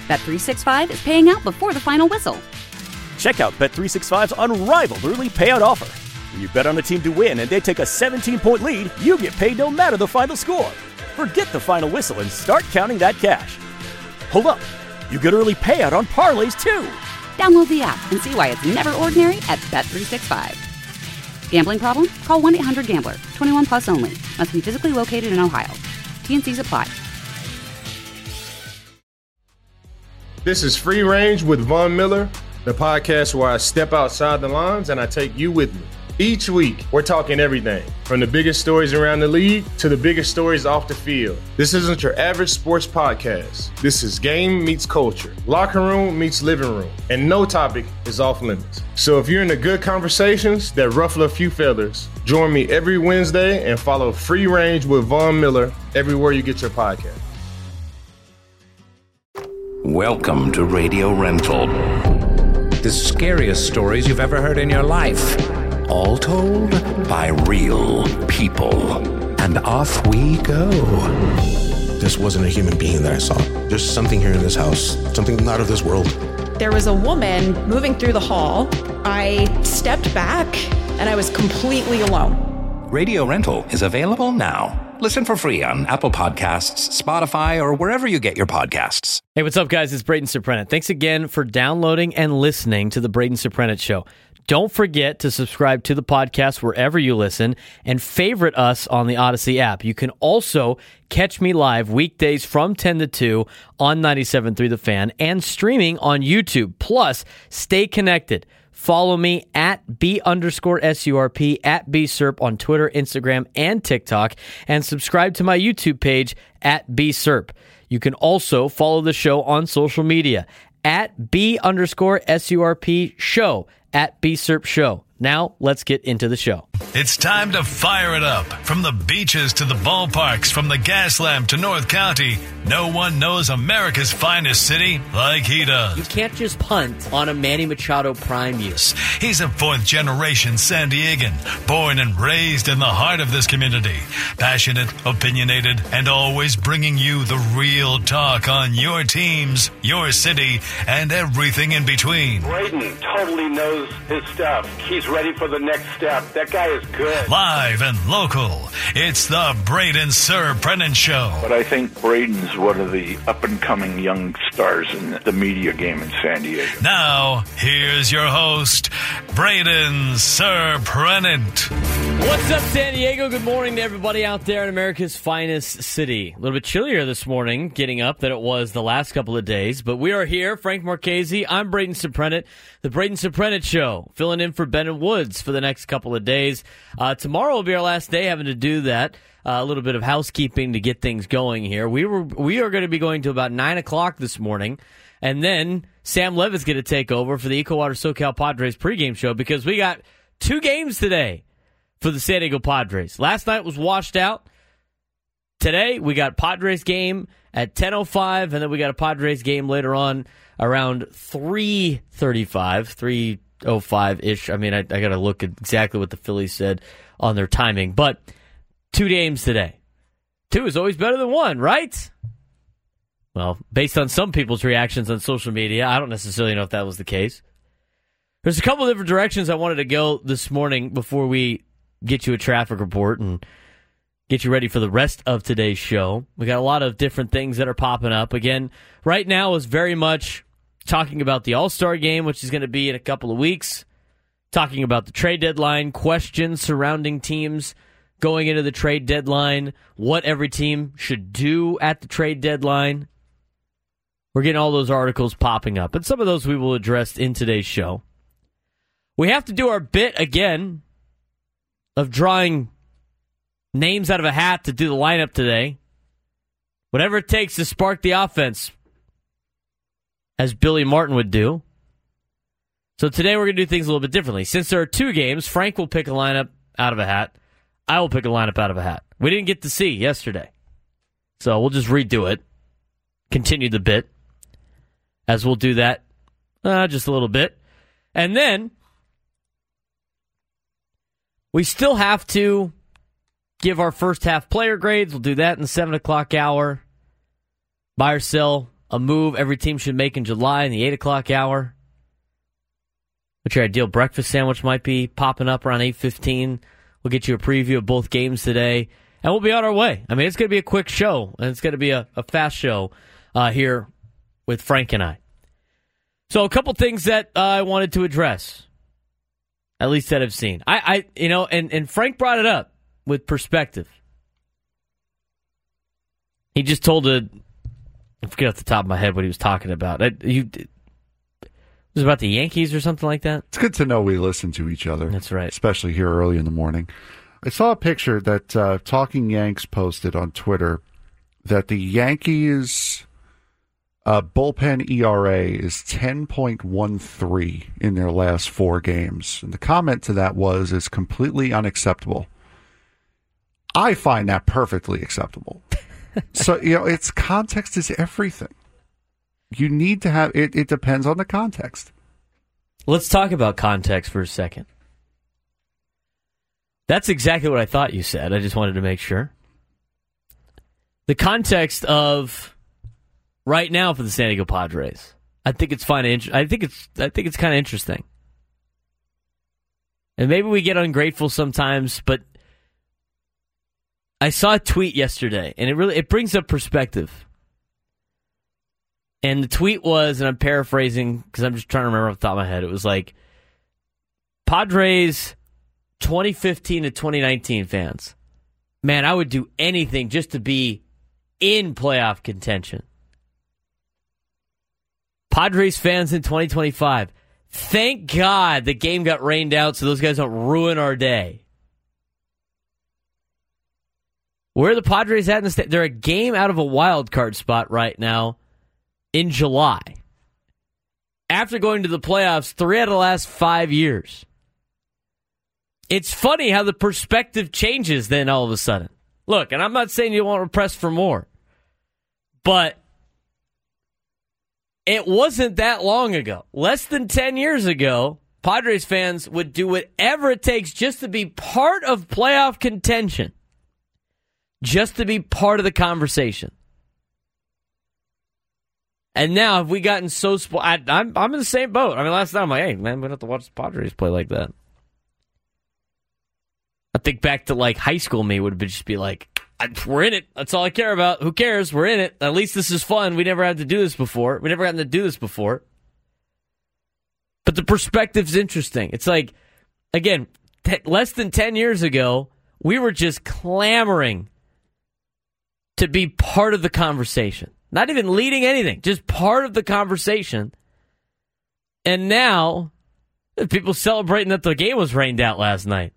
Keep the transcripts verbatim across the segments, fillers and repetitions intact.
Bet three sixty-five is paying out before the final whistle. Check out Bet three sixty-five's unrivaled early payout offer. When you bet on a team to win and they take a seventeen-point lead, you get paid no matter the final score. Forget the final whistle and start counting that cash. Hold up. You get early payout on parlays, too. Download the app and see why it's never ordinary at Bet three sixty-five. Gambling problem? Call one eight hundred gambler. twenty-one plus only. Must be physically located in Ohio. T N Cs apply. This is Free Range with Von Miller, the podcast where I step outside the lines and I take you with me. Each week, we're talking everything, from the biggest stories around the league to the biggest stories off the field. This isn't your average sports podcast. This is game meets culture, locker room meets living room, and no topic is off limits. So if you're into good conversations that ruffle a few feathers, join me every Wednesday and follow Free Range with Von Miller everywhere you get your podcast. Welcome to Radio Rental. The scariest stories you've ever heard in your life. All told by real people. And off we go. This wasn't a human being that I saw. There's something here in this house, something not of this world. There was a woman moving through the hall. I stepped back and I was completely alone. Radio Rental is available now. Listen for free on Apple Podcasts, Spotify, or wherever you get your podcasts. Hey, what's up, guys? It's Braden Surprenant. Thanks again for downloading and listening to the Braden Surprenant Show. Don't forget to subscribe to the podcast wherever you listen and favorite us on the Odyssey app. You can also catch me live weekdays from ten to two on ninety-seven point three The Fan and streaming on YouTube. Plus, stay connected. Follow me at B underscore S-U-R-P, at B-Serp on Twitter, Instagram, and TikTok, and subscribe to my YouTube page at B-Serp. You can also follow the show on social media at B underscore S-U-R-P show, at B-Serp show. Now, let's get into the show. It's time to fire it up. From the beaches to the ballparks, from the Gaslamp to North County, no one knows America's finest city like he does. You can't just punt on a Manny Machado prime use. He's a fourth-generation San Diegan, born and raised in the heart of this community. Passionate, opinionated, and always bringing you the real talk on your teams, your city, and everything in between. Braden totally knows his stuff. He's ready for the next step. That guy is good. Live and local, it's the Braden Surprenant Show. But I think Braden's one of the up-and-coming young stars in the media game in San Diego. Now, here's your host, Braden Surprenant. What's up, San Diego? Good morning to everybody out there in America's finest city. A little bit chillier this morning, getting up, than it was the last couple of days. But we are here, Frank Marchese. I'm Braden Surprenant, the Braden Surprenant Show, filling in for Bennett Woods for the next couple of days. Uh, tomorrow will be our last day having to do that. Uh, a little bit of housekeeping to get things going here. We were we are going to be going to about nine o'clock this morning, and then Sam Levitt's going to take over for the EcoWater SoCal Padres pregame show because we got two games today for the San Diego Padres. Last night was washed out. Today we got Padres game at ten oh five, and then we got a Padres game later on around three thirty-five, three oh five-ish. I mean, I, I got to look at exactly what the Phillies said on their timing. But two games today. Two is always better than one, right? Well, based on some people's reactions on social media, I don't necessarily know if that was the case. There's a couple of different directions I wanted to go this morning before we get you a traffic report and get you ready for the rest of today's show. We got a lot of different things that are popping up. Again, right now is very much talking about the All-Star game, which is going to be in a couple of weeks. Talking about the trade deadline, questions surrounding teams going into the trade deadline, what every team should do at the trade deadline. We're getting all those articles popping up, and some of those we will address in today's show. We have to do our bit again of drawing names out of a hat to do the lineup today. Whatever it takes to spark the offense, as Billy Martin would do. So today we're going to do things a little bit differently. Since there are two games, Frank will pick a lineup out of a hat. I will pick a lineup out of a hat. We didn't get to see yesterday. So we'll just redo it. Continue the bit. As we'll do that uh, just a little bit. And then we still have to give our first half player grades. We'll do that in the seven o'clock hour. Buy or sell a move every team should make in July in the eight o'clock hour. What your ideal breakfast sandwich might be popping up around eight fifteen. We'll get you a preview of both games today, and we'll be on our way. I mean, it's going to be a quick show, and it's going to be a, a fast show uh, here with Frank and I. So a couple things that uh, I wanted to address, at least that I've seen. I, I you know, and, and Frank brought it up with perspective. He just told a, I forget off the top of my head what he was talking about. I, you, it was about the Yankees or something like that? It's good to know we listen to each other. That's right. Especially here early in the morning. I saw a picture that uh, Talking Yanks posted on Twitter that the Yankees' uh, bullpen E R A is ten point one three in their last four games. And the comment to that was, it's completely unacceptable. I find that perfectly acceptable. So, you know, it's context is everything. You need to have, it, it depends on the context. Let's talk about context for a second. That's exactly what I thought you said. I just wanted to make sure. The context of right now for the San Diego Padres, I think it's fine. I think it's, I think it's kind of interesting. And maybe we get ungrateful sometimes, but I saw a tweet yesterday, and it really it brings up perspective. And the tweet was, and I'm paraphrasing because I'm just trying to remember off the top of my head, it was like, Padres twenty fifteen to twenty nineteen fans, man, I would do anything just to be in playoff contention. Padres fans in twenty twenty-five, thank God the game got rained out so those guys don't ruin our day. Where are the Padres at in the state? They're a game out of a wild card spot right now in July. After going to the playoffs three out of the last five years. It's funny how the perspective changes then all of a sudden. Look, and I'm not saying you won't press for more, but it wasn't that long ago. Less than ten years ago, Padres fans would do whatever it takes just to be part of playoff contention. Just to be part of the conversation. And now have we gotten so spoiled? I'm, I'm in the same boat. I mean, last night I'm like, hey, man, we don't have to watch the Padres play like that. I think back to like high school me would just be like, we're in it. That's all I care about. Who cares? We're in it. At least this is fun. We never had to do this before. We never gotten to do this before. But the perspective's interesting. It's like, again, t- less than ten years ago, we were just clamoring to be part of the conversation. Not even leading anything, just part of the conversation. And now, people celebrating that the game was rained out last night.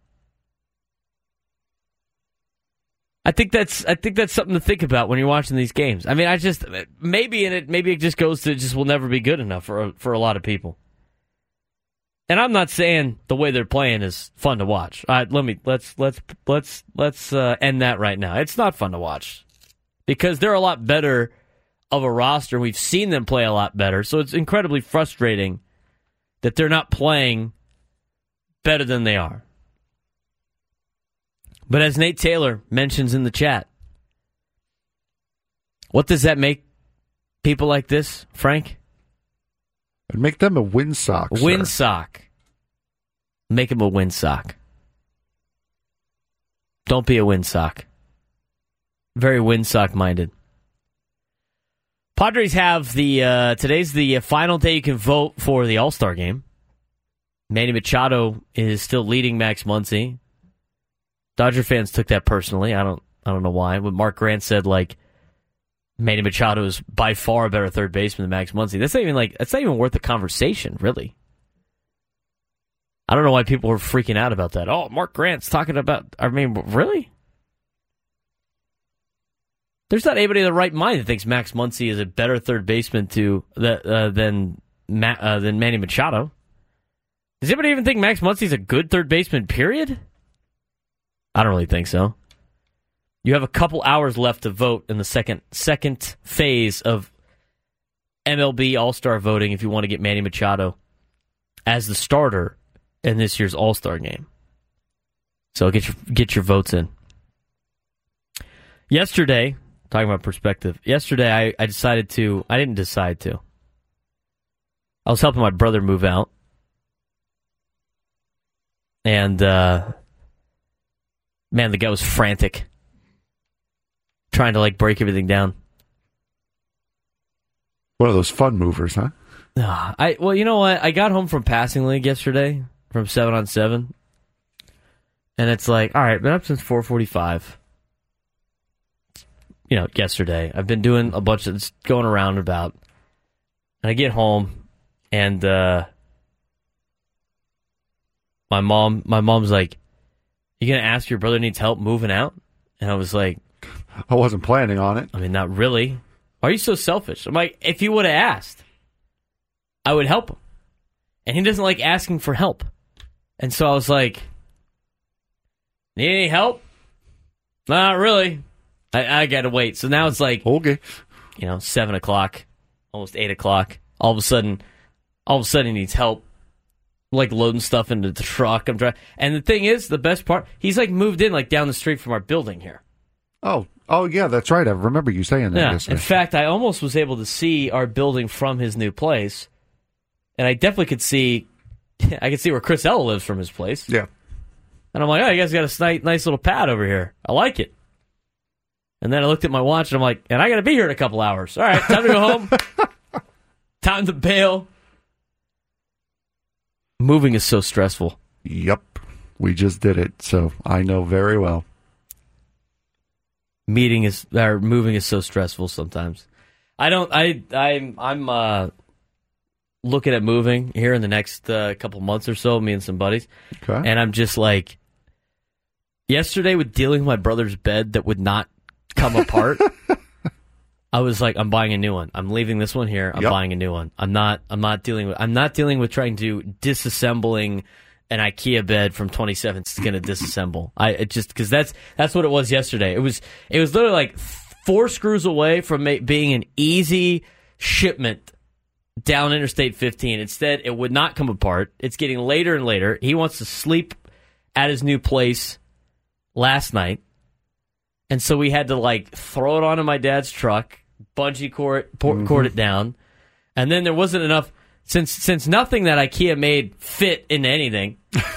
I think that's I think that's something to think about when you're watching these games. I mean, I just maybe in it maybe it just goes to just will never be good enough for for a lot of people. And I'm not saying the way they're playing is fun to watch. All right, let me let's let's let's let's uh, end that right now. It's not fun to watch because they're a lot better of a roster. We've seen them play a lot better, so it's incredibly frustrating that they're not playing better than they are. But as Nate Taylor mentions in the chat, what does that make people like this, Frank? It'd make them a windsock. Windsock. Make them a windsock. Don't be a windsock. Very windsock minded. Padres have the, uh, today's the final day you can vote for the All-Star game. Manny Machado is still leading Max Muncy. Dodger fans took that personally. I don't I don't know why. But Mark Grant said, like, Manny Machado is by far a better third baseman than Max Muncy. That's not even like that's not even worth the conversation, really. I don't know why people were freaking out about that. Oh, Mark Grant's talking about I mean, really? There's not anybody in the right mind that thinks Max Muncy is a better third baseman to the, uh, than Ma- uh, than Manny Machado. Does anybody even think Max Muncy's a good third baseman, period? I don't really think so. You have a couple hours left to vote in the second second phase of M L B All-Star voting if you want to get Manny Machado as the starter in this year's All-Star game. So get your get your votes in. Yesterday, talking about perspective. Yesterday, I, I decided to, I didn't decide to. I was helping my brother move out. And, uh, man, the guy was frantic. Trying to, like, break everything down. One of those fun movers, huh? Uh, I Well, you know what? I got home from passing league yesterday from seven on seven. And it's like, all right, been up since four forty-five. You know, yesterday. I've been doing a bunch of it's going around about. And I get home, and uh, my mom, my mom's like, "You gonna ask your brother needs help moving out?" And I was like, I wasn't planning on it. I mean, not really. Why are you so selfish? I'm like, if you would have asked, I would help him. And he doesn't like asking for help. And so I was like, need any help? Not really. I, I got to wait. So now it's like, okay, you know, seven o'clock, almost eight o'clock. All of a sudden, all of a sudden he needs help, like loading stuff into the truck. I'm trying. And the thing is, the best part, he's like moved in like down the street from our building here. Oh, oh yeah, that's right. I remember you saying that. Yeah. Yesterday. In fact, I almost was able to see our building from his new place, and I definitely could see, I could see where Chris Ella lives from his place. Yeah. And I'm like, oh, you guys got a nice, nice little pad over here. I like it. And then I looked at my watch, and I'm like, and I got to be here in a couple hours. All right, time to go home. Time to bail. Moving is so stressful. Yep. We just did it, so I know very well. Meeting is or moving is so stressful sometimes. I don't. I. I'm. I'm uh, looking at moving here in the next uh, couple months or so. Me and some buddies. Okay. And I'm just like, yesterday with dealing with my brother's bed that would not come apart. I was like, I'm buying a new one. I'm leaving this one here. I'm yep. buying a new one. I'm not. I'm not dealing with. I'm not dealing with trying to disassembling an IKEA bed from twenty-seven is going to disassemble. I it just because that's that's what it was yesterday. It was it was literally like four screws away from ma- being an easy shipment down Interstate fifteen. Instead, it would not come apart. It's getting later and later. He wants to sleep at his new place last night, and so we had to like throw it onto my dad's truck, bungee cord, por- mm-hmm. cord it down, and then there wasn't enough. Since since nothing that IKEA made fit into anything,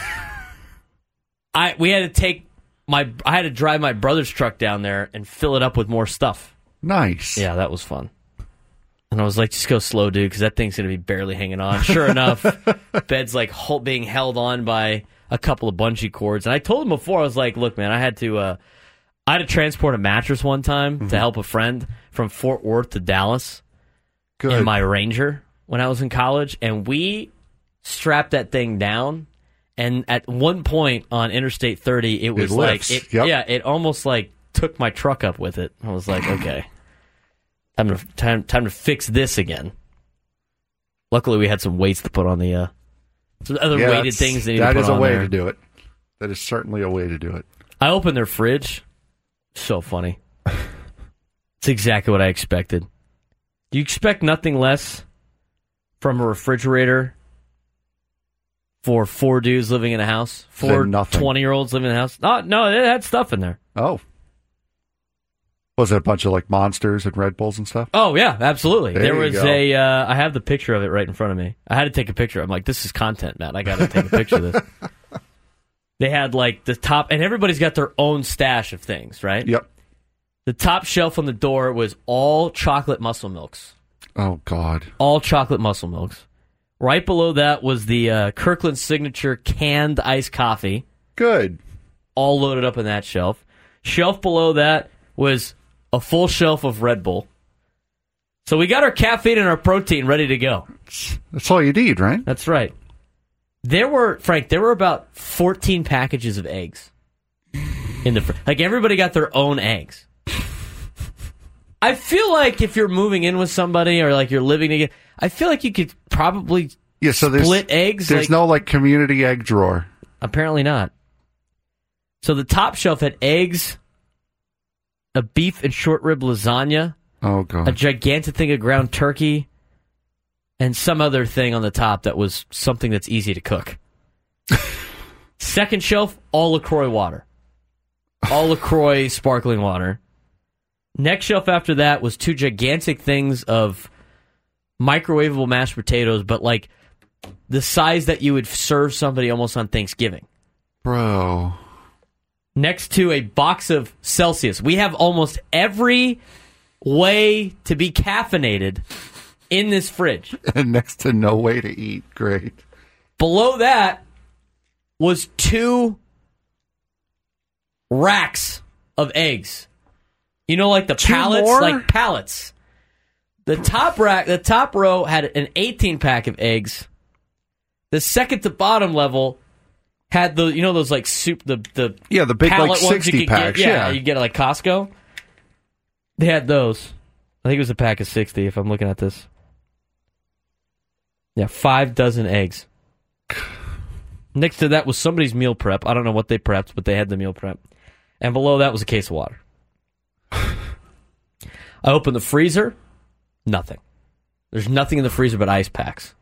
I we had to take my I had to drive my brother's truck down there and fill it up with more stuff. Nice. Yeah, that was fun. And I was like, just go slow, dude, because that thing's going to be barely hanging on. Sure enough, bed's like hold, being held on by a couple of bungee cords. And I told him before, I was like, look, man, I had to uh, I had to transport a mattress one time mm-hmm. to help a friend from Fort Worth to Dallas Good. in my Ranger when I was in college, and we strapped that thing down, and at one point on Interstate thirty, it was it like, it, yep. yeah, it almost like took my truck up with it. I was like, okay, time to time, time to fix this again. Luckily, we had some weights to put on the, uh, some other yeah, weighted things. They that to put is a on way there. to do it. That is certainly a way to do it. I opened their fridge. So funny. It's exactly what I expected. You expect nothing less from a refrigerator for four dudes living in a house, four twenty-year-olds living in a house. Oh, no, it had stuff in there. Oh. Was it a bunch of like Monsters and Red Bulls and stuff? Oh, yeah, absolutely. There, there you was go. a, uh, I have the picture of it right in front of me. I had to take a picture. I'm like, this is content, Matt. I got to take a picture of this. They had like the top, and everybody's got their own stash of things, right? Yep. The top shelf on the door was all chocolate muscle milks. Oh, God. All chocolate muscle milks. Right below that was the uh, Kirkland Signature canned iced coffee. Good. All loaded up in that shelf. Shelf below that was a full shelf of Red Bull. So we got our caffeine and our protein ready to go. That's all you need, right? That's right. There were, Frank, there were about fourteen packages of eggs. in the fr- Like, everybody got their own eggs. I feel like if you're moving in with somebody or like you're living together, I feel like you could probably yeah, so split eggs. There's like, no like community egg drawer. Apparently not. So the top shelf had eggs, a beef and short rib lasagna, oh god, a gigantic thing of ground turkey, and some other thing on the top that was something that's easy to cook. Second shelf, all LaCroix water. All LaCroix sparkling water. Next shelf after that was two gigantic things of microwavable mashed potatoes, but like the size that you would serve somebody almost on Thanksgiving. Bro. Next to a box of Celsius. We have almost every way to be caffeinated in this fridge. And next to no way to eat. Great. Below that was two racks of eggs. You know, like the Two pallets, more? like pallets. The top rack, the top row had an eighteen pack of eggs. The second to bottom level had the, you know, those like soup, the the yeah, the big pallet like ones sixty you could packs. Get, yeah, yeah, you get it like Costco. They had those. I think it was a pack of sixty. If I'm looking at this, yeah, five dozen eggs. Next to that was somebody's meal prep. I don't know what they prepped, but they had the meal prep. And below that was a case of water. I opened the freezer. Nothing. There's nothing in the freezer but ice packs.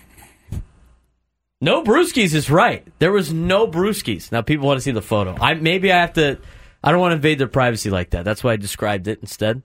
No brewskis is right. There was no brewskis. Now people want to see the photo. I maybe I have to. I don't want to invade their privacy like that. That's why I described it instead.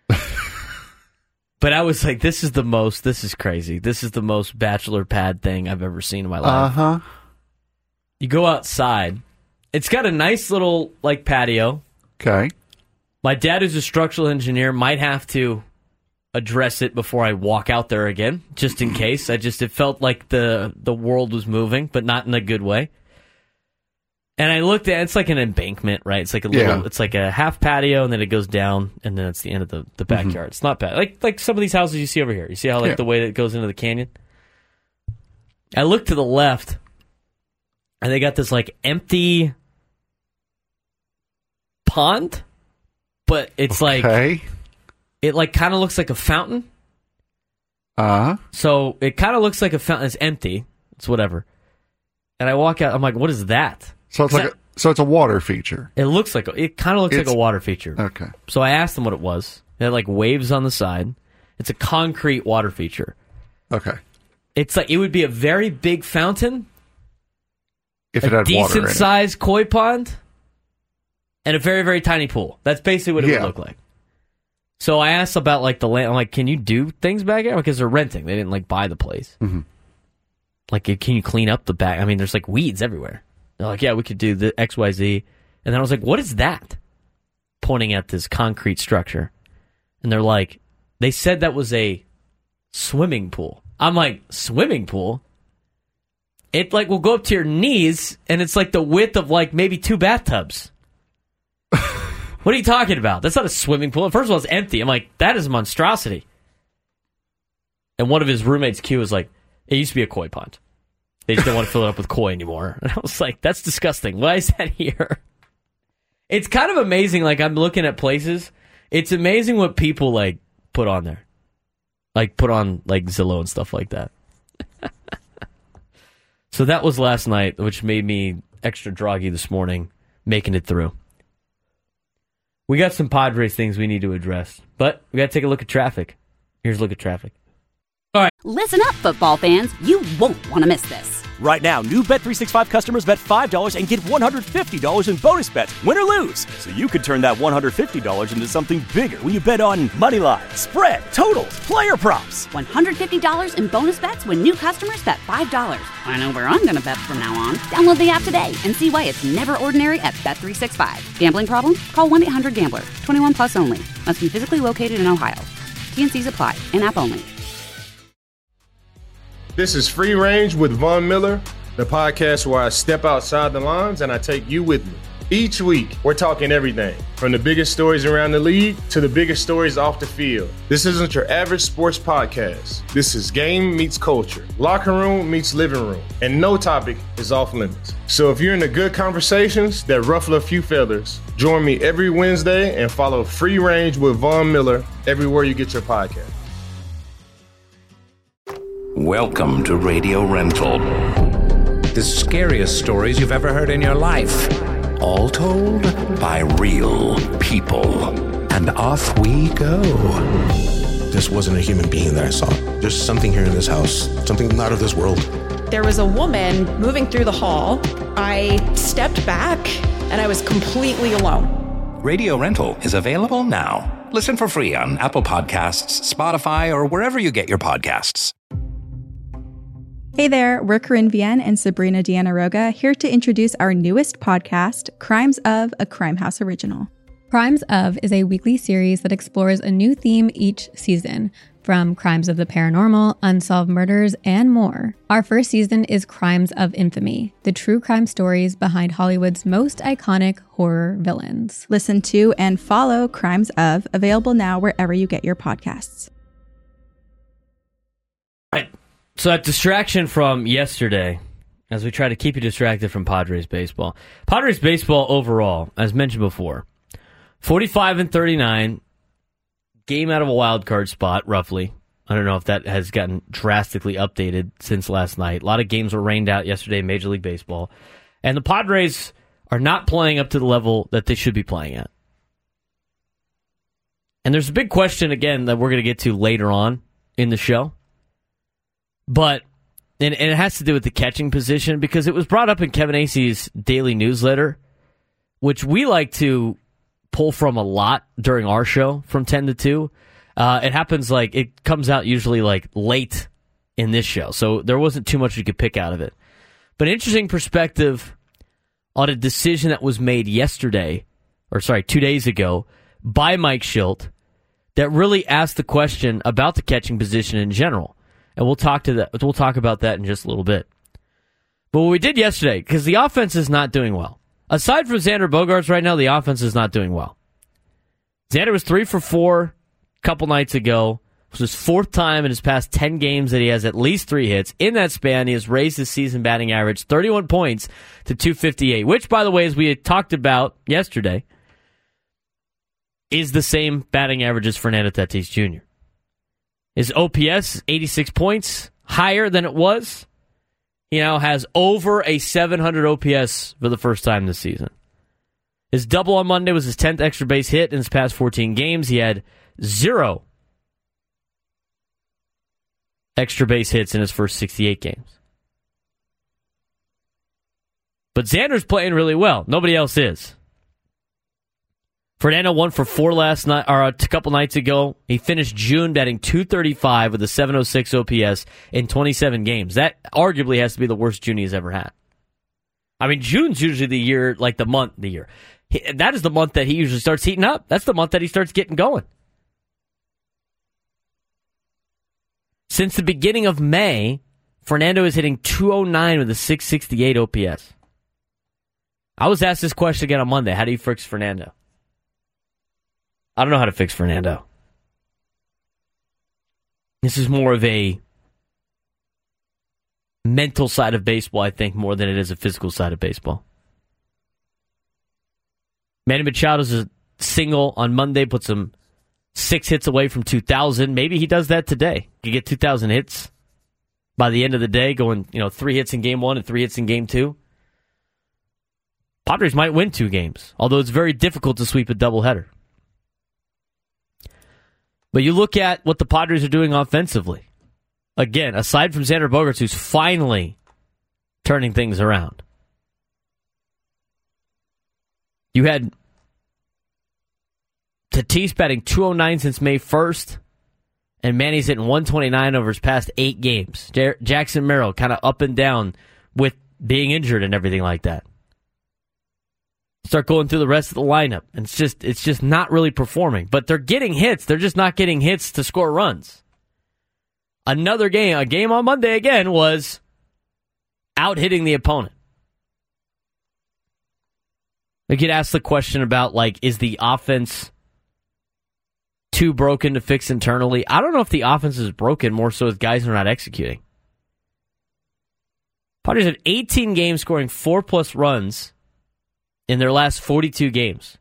But I was like, this is the most. This is crazy. This is the most bachelor pad thing I've ever seen in my life. Uh huh. You go outside. It's got a nice little like patio. Okay. My dad, who's a structural engineer, might have to address it before I walk out there again, just in case. I just it felt like the the world was moving, but not in a good way. And I looked at it's like an embankment, right? It's like a little, Yeah. it's like a half patio, and then it goes down, and then it's the end of the, the backyard. Mm-hmm. It's not bad, like like some of these houses you see over here. You see how like Yeah. the way that it goes into the canyon. I look to the left, and they got this like empty pond, but it's Okay. like it like kind of looks like a fountain. Uh huh. So it kind of looks like a fountain. It's empty. It's whatever. And I walk out. I'm like, what is that? So it's Is like that- a, so it's a water feature. It looks like a, it kind of looks It's- like a water feature. Okay. So I asked them what it was. It had like waves on the side. It's a concrete water feature. Okay. It's like it would be a very big fountain, If it a had water in decent it. sized koi pond, and a very very tiny pool. That's basically what it Yeah. would look like. So I asked about like the land. I'm like, can you do things back here? Because they're renting. They didn't like buy the place. Mhm. Like, can you clean up the back? I mean, there's like weeds everywhere. They're like, yeah, we could do the X Y Z. And then I was like, what is that? Pointing at this concrete structure. And they're like, they said that was a swimming pool. I'm like, swimming pool? It like will go up to your knees, and it's like the width of like maybe two bathtubs. What are you talking about? That's not a swimming pool. First of all, it's empty. I'm like, that is a monstrosity. And one of his roommates, Q, was like, it used to be a koi pond. They just don't want to fill it up with koi anymore. And I was like, that's disgusting. Why is that here? It's kind of amazing. Like, I'm looking at places. It's amazing what people, like, put on there. Like, put on, like, Zillow and stuff like that. So that was last night, which made me extra droggy this morning, making it through. We got some Padres things we need to address, but we got to take a look at traffic. Here's a look at traffic. All right. Listen up, football fans. You won't want to miss this. Right now, new Bet three sixty-five customers bet five dollars and get one hundred fifty dollars in bonus bets, win or lose. So you could turn that one hundred fifty dollars into something bigger when you bet on money line, spread, totals, player props. one hundred fifty dollars in bonus bets when new customers bet five dollars. I know where I'm going to bet from now on. Download the app today and see why it's never ordinary at Bet three sixty-five. Gambling problem? Call one eight hundred gambler. twenty-one plus only. Must be physically located in Ohio. T N Cs apply. In-app only. This is Free Range with Von Miller, the podcast where I step outside the lines and I take you with me. Each week, we're talking everything from the biggest stories around the league to the biggest stories off the field. This isn't your average sports podcast. This is game meets culture, locker room meets living room, and no topic is off limits. So if you're into good conversations that ruffle a few feathers, join me every Wednesday and follow Free Range with Von Miller everywhere you get your podcast. Welcome to Radio Rental. The scariest stories you've ever heard in your life. All told by real people. And off we go. This wasn't a human being that I saw. There's something here in this house, something not of this world. There was a woman moving through the hall. I stepped back, and I was completely alone. Radio Rental is available now. Listen for free on Apple Podcasts, Spotify, or wherever you get your podcasts. Hey there, we're Corinne Vienne and Sabrina Deanna Roga, here to introduce our newest podcast, Crimes of, a Crime House original. Crimes of is a weekly series that explores a new theme each season, from crimes of the paranormal, unsolved murders, and more. Our first season is Crimes of Infamy, the true crime stories behind Hollywood's most iconic horror villains. Listen to and follow Crimes of, available now wherever you get your podcasts. Right. So that distraction from yesterday, as we try to keep you distracted from Padres baseball. Padres baseball overall, as mentioned before, forty-five and thirty-nine, game out of a wild card spot, roughly. I don't know if that has gotten drastically updated since last night. A lot of games were rained out yesterday in Major League Baseball. And the Padres are not playing up to the level that they should be playing at. And there's a big question, again, that we're going to get to later on in the show. But, and, and it has to do with the catching position, because it was brought up in Kevin Acey's daily newsletter, which we like to pull from a lot during our show from ten to two. Uh, it happens like, it comes out usually like late in this show, so there wasn't too much you could pick out of it. But interesting perspective on a decision that was made yesterday, or sorry, two days ago, by Mike Shildt, that really asked the question about the catching position in general. And we'll talk to that. We'll talk about that in just a little bit. But what we did yesterday, because the offense is not doing well. Aside from Xander Bogaerts right now, the offense is not doing well. Xander was three for four a couple nights ago. It was his fourth time in his past ten games that he has at least three hits. In that span, he has raised his season batting average thirty-one points to two fifty-eight, which, by the way, as we had talked about yesterday, is the same batting average as Fernando Tatis Junior His O P S, eighty-six points, higher than it was. He now has over a seven hundred O P S for the first time this season. His double on Monday was his tenth extra base hit in his past fourteen games. He had zero extra base hits in his first sixty-eight games. But Xander's playing really well. Nobody else is. Fernando one for four last night, or a couple nights ago. He finished June batting two thirty-five with a seven oh six O P S in twenty-seven games. That arguably has to be the worst June he's ever had. I mean, June's usually the year, like the month, the year. He, that is the month that he usually starts heating up. That's the month that he starts getting going. Since the beginning of May, Fernando is hitting two oh nine with a six sixty-eight O P S. I was asked this question again on Monday. How do you fix Fernando? I don't know how to fix Fernando. This is more of a mental side of baseball, I think, more than it is a physical side of baseball. Manny Machado's a single on Monday, puts him six hits away from two thousand. Maybe he does that today. You get two thousand hits by the end of the day, going, you know, three hits in game one and three hits in game two. Padres might win two games, although it's very difficult to sweep a doubleheader. But you look at what the Padres are doing offensively. Again, aside from Xander Bogaerts, who's finally turning things around. You had Tatis batting two oh nine since May first, and Manny's hitting one twenty-nine over his past eight games. J- Jackson Merrill kind of up and down with being injured and everything like that. Start going through the rest of the lineup, and it's just it's just not really performing. But they're getting hits. They're just not getting hits to score runs. Another game, a game on Monday again, was out-hitting the opponent. We could ask the question about, like, is the offense too broken to fix internally? I don't know if the offense is broken, more so as guys are not executing. Padres have eighteen games scoring four-plus runs in their last forty-two games.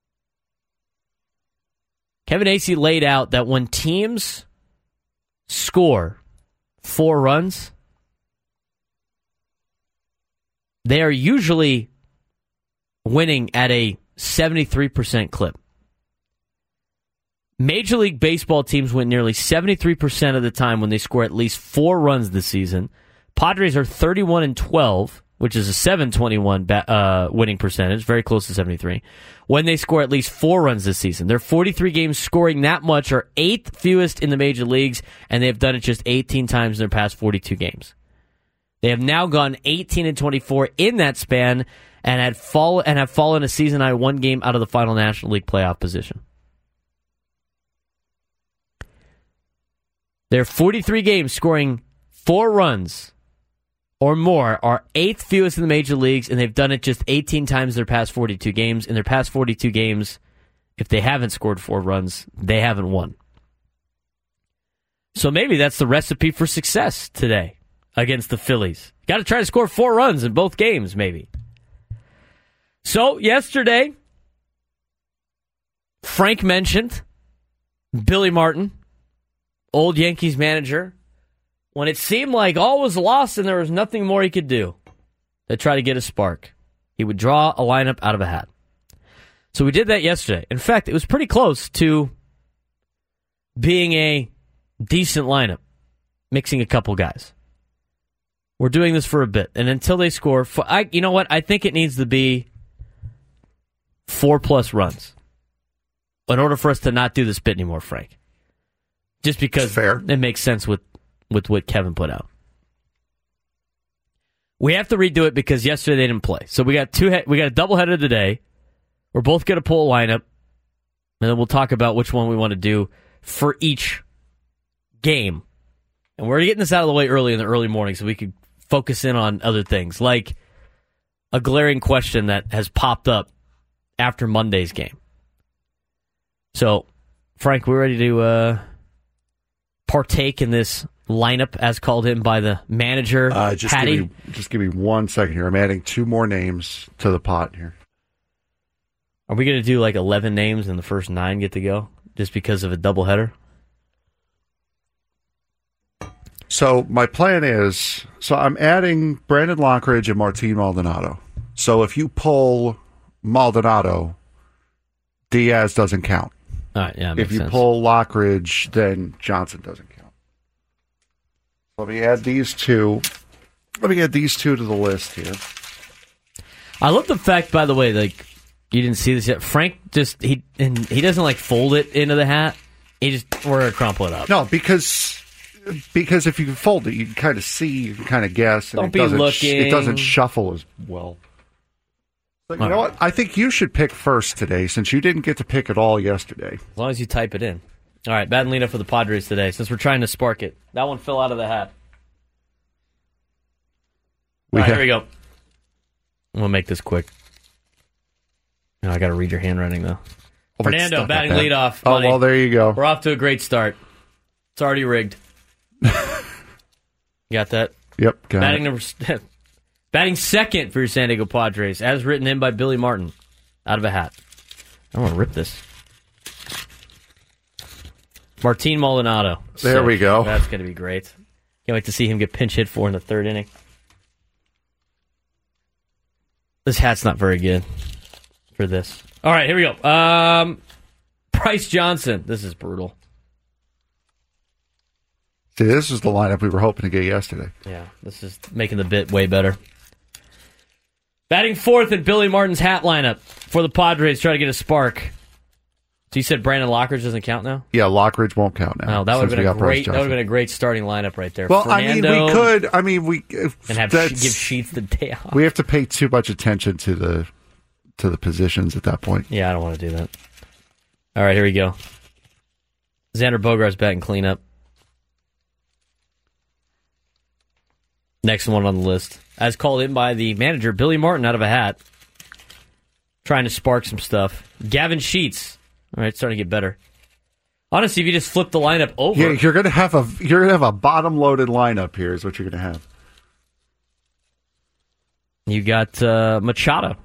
Kevin Acey laid out that when teams score four runs, they are usually winning at a seventy-three percent clip. Major League Baseball teams win nearly seventy-three percent of the time when they score at least four runs this season. Padres are thirty-one and twelve which is a seven twenty-one ba- uh, winning percentage, very close to seventy-three, when they score at least four runs this season. Their forty-three games scoring that much are eighth fewest in the major leagues, and they've done it just eighteen times in their past forty-two games. They have now gone eighteen and twenty-four in that span and had fall and have fallen a season high one game out of the final National League playoff position. Their forty-three games scoring four runs or more are eighth fewest in the major leagues, and they've done it just eighteen times in their past forty-two games. In their past forty-two games, if they haven't scored four runs, they haven't won. So maybe that's the recipe for success today against the Phillies. Got to try to score four runs in both games, maybe. So yesterday, Frank mentioned Billy Martin, old Yankees manager, when it seemed like all was lost and there was nothing more he could do to try to get a spark. He would draw a lineup out of a hat. So we did that yesterday. In fact, it was pretty close to being a decent lineup, mixing a couple guys. We're doing this for a bit, and until they score, I, you know what? I think it needs to be four-plus runs in order for us to not do this bit anymore, Frank. Just because Fair. It makes sense with, with what Kevin put out. We have to redo it because yesterday they didn't play. So we got two. He- we got a doubleheader today. We're both going to pull a lineup, and then we'll talk about which one we want to do for each game. And we're getting this out of the way early in the early morning so we could focus in on other things, like a glaring question that has popped up after Monday's game. So, Frank, we're ready to uh, partake in this lineup as called in by the manager, uh, just Hattie. Give me, just give me one second here. I'm adding two more names to the pot here. Are we going to do like eleven names and the first nine get to go just because of a doubleheader? So my plan is, so I'm adding Brandon Lockridge and Martin Maldonado. So if you pull Maldonado, Diaz doesn't count. All right, yeah, if you sense. pull Lockridge, then Johnson doesn't count. Let me add these two. Let me add these two to the list here. I love the fact, by the way, like you didn't see this yet. Frank just he and he doesn't like fold it into the hat. He just we're gonna crumple it up. No, because because if you fold it, you can kind of see, you can kind of guess, and Don't it be doesn't looking. it doesn't shuffle as well. But you All know right. what? I think you should pick first today, since you didn't get to pick at all yesterday. As long as you type it in. All right, batting leadoff for the Padres today, since we're trying to spark it. That one fell out of the hat. We All right, have- here we go. I'm going to make this quick. No, I got to read your handwriting, though. Oh, Fernando, stop batting that. leadoff. Oh, buddy. well, there you go. We're off to a great start. It's already rigged. Got that? Yep, got batting it. number, batting second for your San Diego Padres, as written in by Billy Martin, out of a hat. I want to rip this. Martin Maldonado. There Sick. we go. That's going to be great. Can't wait to see him get pinch hit for in the third inning. This hat's not very good for this. All right, here we go. Um, Bryce Johnson. This is brutal. See, this is the lineup we were hoping to get yesterday. Yeah, this is making the bit way better. Batting fourth in Billy Martin's hat lineup for the Padres, try to get a spark. So you said Brandon Lockridge doesn't count now? Yeah, Lockridge won't count now. Oh, that would since have we been a got Bryce great. That would have Johnson. been a great starting lineup right there. Well, Fernando, I mean, we could. I mean, we and have that's- give Sheets the day off. We have to pay too much attention to the to the positions at that point. Yeah, I don't want to do that. All right, here we go. Xander Bogaerts batting cleanup. Next one on the list, as called in by the manager, Billy Martin, out of a hat, trying to spark some stuff. Gavin Sheets, all right, starting to get better. Honestly, if you just flip the lineup over, Yeah, you're gonna have a you're gonna have a bottom loaded lineup here. Is what you're gonna have. you got uh, Machado.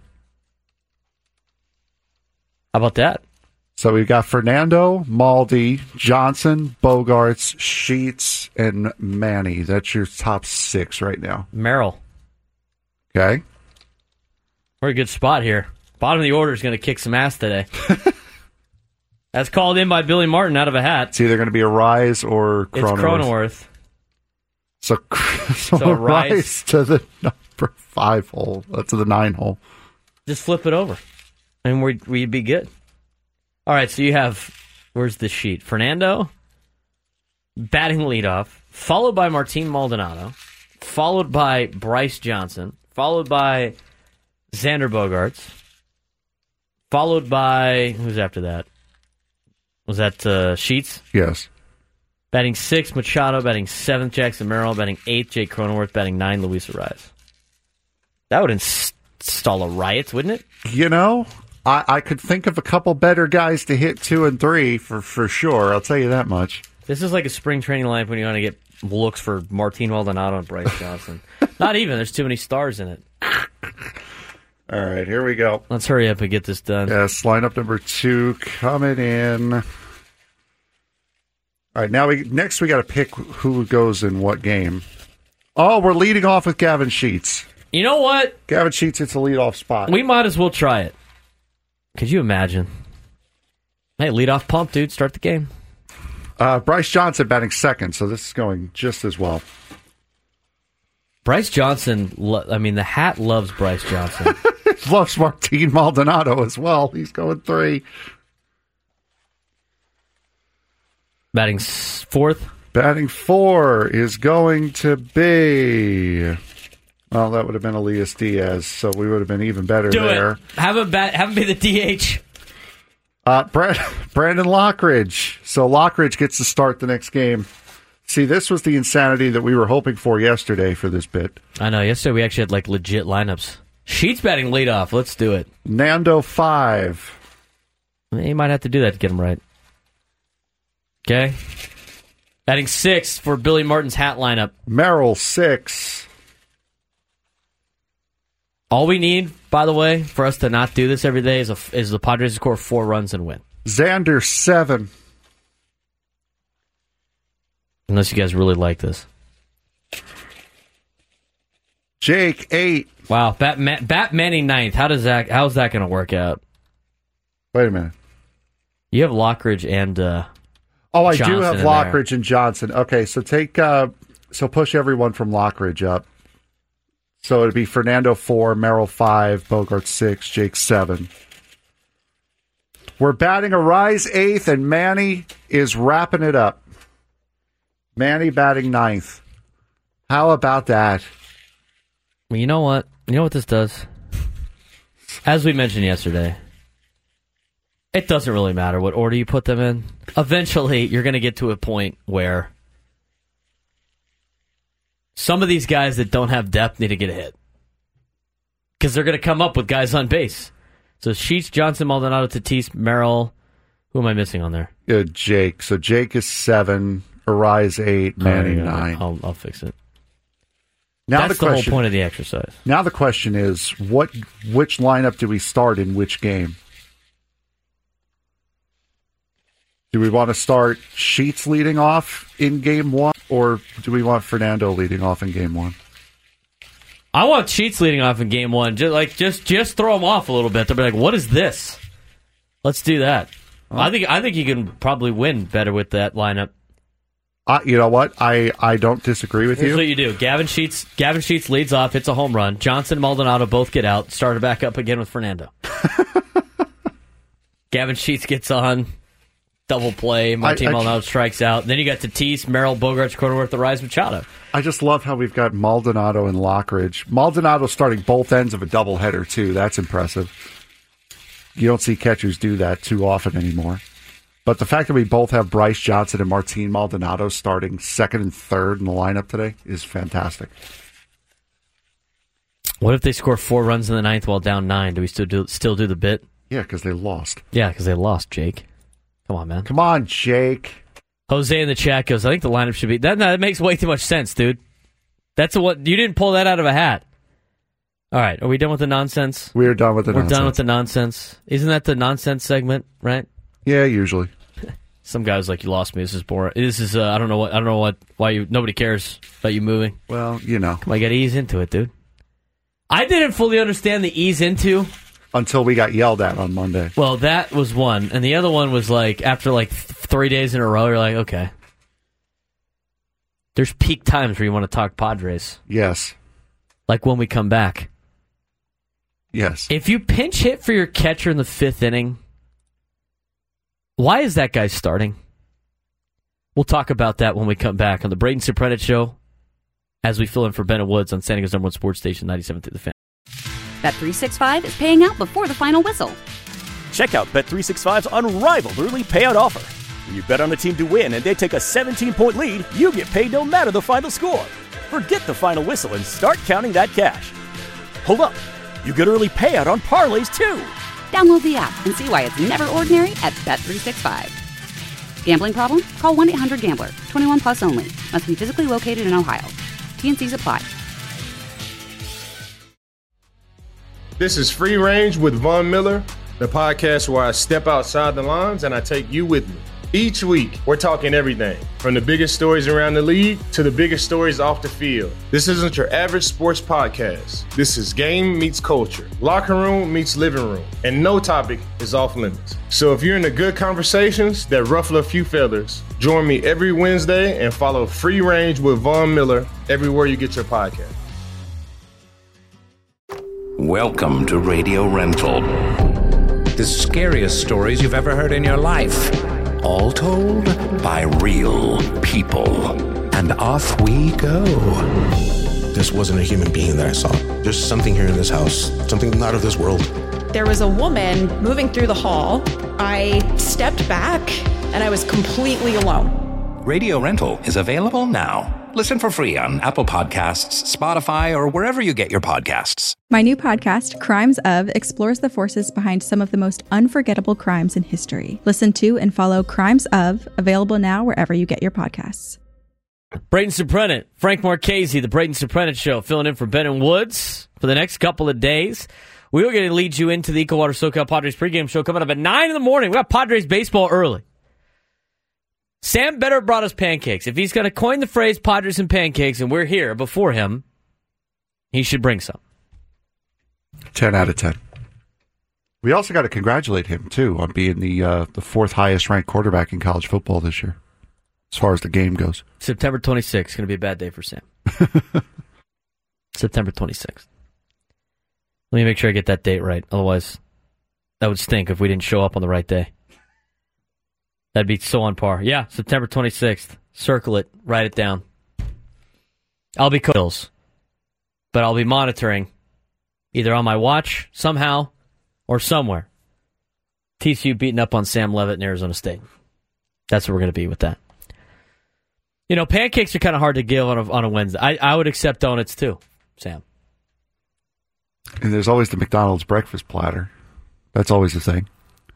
How about that? So we've got Fernando, Maldi, Johnson, Bogarts, Sheets, and Manny. That's your top six right now. Merrill. Okay. We're in a good spot here. Bottom of the order is going to kick some ass today. That's called in by Billy Martin out of a hat. It's either going to be a Rise or Cronenworth. It's Cronenworth. So, so, So a Rise. Rise to the five hole, uh, to the nine hole. Just flip it over, and we'd, we'd be good. All right, so you have, where's the sheet? Fernando, batting leadoff, followed by Martin Maldonado, followed by Bryce Johnson, followed by Xander Bogaerts, followed by, who's after that? Was that uh, Sheets? Yes. Batting sixth, Machado. Batting seventh, Jackson Merrill. Batting eighth, Jake Cronenworth. Batting nine, Luis Arraez. That would inst- install a riot, wouldn't it? You know, I, I could think of a couple better guys to hit two and three for, for sure. I'll tell you that much. This is like a spring training lineup when you want to get looks for Martin Maldonado and Bryce Johnson. Not even. There's too many stars in it. All right, here we go. Let's hurry up and get this done. Yes, lineup number two coming in. All right, now we next we got to pick who goes in what game. Oh, we're leading off with Gavin Sheets. You know what? Gavin Sheets hits a leadoff spot. We might as well try it. Could you imagine? Hey, leadoff pump, dude. Start the game. Uh, Bryce Johnson batting second, so this is going just as well. Bryce Johnson, lo- I mean, the hat loves Bryce Johnson. Loves Martin Maldonado as well. He's going three. Batting s- fourth. Batting four is going to be... Well, that would have been Elias Diaz, so we would have been even better Do there. it. Have him, bat- have him be the D H. Uh, Brad- Brandon Lockridge. So Lockridge gets to start the next game. See, this was the insanity that we were hoping for yesterday for this bit. I know. Yesterday we actually had like legit lineups. Sheets batting leadoff. Let's do it. Nando five. You might have to do that to get him right. Okay. Batting six for Billy Martin's hat lineup. Merrill six. All we need, by the way, for us to not do this every day is a, is the Padres to score four runs and win. Xander seven. Unless you guys really like this. Jake eight. Wow, Bat, Ma- Bat Manning ninth. How does that? How's that going to work out? Wait a minute. You have Lockridge and uh, oh, I Johnson do have Lockridge and Johnson. Okay, so take uh, so push everyone from Lockridge up. So it'd be Fernando four, Merrill five, Bogart six, Jake seven. We're batting Arraez eighth, and Manny is wrapping it up. Manny batting ninth. How about that? Well, you know what? You know what this does? As we mentioned yesterday, it doesn't really matter what order you put them in. Eventually, you're going to get to a point where some of these guys that don't have depth need to get a hit. Because they're going to come up with guys on base. So Sheets, Johnson, Maldonado, Tatis, Merrill. Who am I missing on there? Yeah, Jake. So Jake is seven, Arraez eight, Manny oh, yeah. nine. I'll, I'll fix it. Now That's the, question, the whole point of the exercise. Now the question is, what? Which lineup do we start in which game? Do we want to start Sheets leading off in game one, or do we want Fernando leading off in game one? I want Sheets leading off in game one. Just like just just throw them off a little bit. They'll be like, "What is this?" Let's do that. Oh. I think I think you can probably win better with that lineup. Uh, you know what? I, I don't disagree with Here's you. what you do. Gavin Sheets Gavin Sheets leads off, hits a home run. Johnson and Maldonado both get out. Started back up again with Fernando. Gavin Sheets gets on. Double play. Martin I, I, Maldonado strikes out. Then you got Tatis, Merrill, Bogaerts, Cronenworth, Arraez, Machado. I just love how we've got Maldonado and Lockridge. Maldonado starting both ends of a doubleheader, too. That's impressive. You don't see catchers do that too often anymore. But the fact that we both have Bryce Johnson and Martin Maldonado starting second and third in the lineup today is fantastic. What if they score four runs in the ninth while down nine? Do we still do still do the bit? Yeah, because they lost. Yeah, because they lost, Jake. Come on, man. Come on, Jake. Jose in the chat goes, I think the lineup should be... That, that makes way too much sense, dude. That's a, what you didn't pull that out of a hat. All right, are we done with the nonsense? We're done with the We're nonsense. We're done with the nonsense. Isn't that the nonsense segment, right? Yeah, usually. Some guy's like, you lost me. This is boring. This is, uh, I don't know what, I don't know what, why you, nobody cares about you moving. Well, you know. Come on, I got to ease into it, dude. I didn't fully understand the ease into... Until we got yelled at on Monday. Well, that was one. And the other one was like, after like th- three days in a row, you're like, okay. There's peak times where you want to talk Padres. Yes. like when we come back. Yes. If you pinch hit for your catcher in the fifth inning, why is that guy starting? We'll talk about that when we come back on the Braden Soprenet Show as we fill in for Bennett Woods on San Diego's number one sports station, ninety-seven through the Fan. Bet three sixty-five is paying out before the final whistle. Check out Bet three sixty-five's unrivaled early payout offer. When you bet on a team to win and they take a seventeen-point lead, you get paid no matter the final score. Forget the final whistle and start counting that cash. Hold up. You get early payout on parlays, too. Download the app and see why it's never ordinary at Bet three sixty-five. Gambling problem? Call one eight hundred gambler. twenty-one plus only. Must be physically located in Ohio. T N Cs apply. This is Free Range with Von Miller, the podcast where I step outside the lines and I take you with me. Each week, we're talking everything from the biggest stories around the league to the biggest stories off the field. This isn't your average sports podcast. This is game meets culture, locker room meets living room, and no topic is off limits. So if you're into good conversations that ruffle a few feathers, join me every Wednesday and follow Free Range with Von Miller everywhere you get your podcast. Welcome to Radio Rental. The scariest stories you've ever heard in your life. All told by real people. And off we go. This wasn't a human being that I saw. There's something here in this house, something not of this world. There was a woman moving through the hall. I stepped back and I was completely alone. Radio Rental is available now. Listen for free on Apple Podcasts, Spotify, or wherever you get your podcasts. My new podcast, Crimes Of, explores the forces behind some of the most unforgettable crimes in history. Listen to and follow Crimes Of, available now wherever you get your podcasts. Braden Soprenet, Frank Marchese, the Braden Soprenet Show, filling in for Bennett Woods for the next couple of days. We are going to lead you into the Ecowater SoCal Padres pregame show coming up at nine in the morning. We got Padres baseball early. Sam Better brought us pancakes. If he's going to coin the phrase Padres and pancakes and we're here before him, he should bring some. ten out of ten. We also got to congratulate him, too, on being the uh, the fourth highest ranked quarterback in college football this year, as far as the game goes. September twenty-sixth, going to be a bad day for Sam. September twenty-sixth. Let me make sure I get that date right. Otherwise, that would stink if we didn't show up on the right day. That'd be so on par. Yeah, September twenty-sixth. Circle it. Write it down. I'll be Bills, but I'll be monitoring either on my watch somehow or somewhere. T C U beating up on Sam Leavitt in Arizona State. That's where we're going to be with that. You know, pancakes are kind of hard to give on a, on a Wednesday. I, I would accept donuts too, Sam. And there's always the McDonald's breakfast platter. That's always the thing.